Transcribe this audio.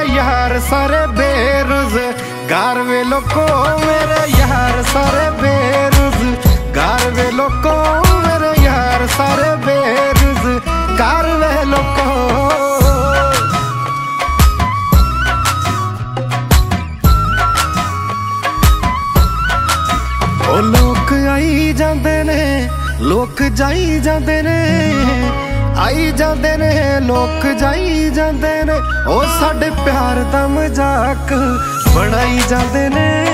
यार सारे बेरोजगार वे लोगों, मेरे यार सारे बेरोजगार वे लोगों, मेरे यार सारे बेरोजगार वे लोगों। ओ लोक आई जांदे ने, लोक जाई जांदे ने, आई जांदे ने, लोक जाई जांदे ने, ओ साडे प्यार दा मजाक बनाई जांदे ने।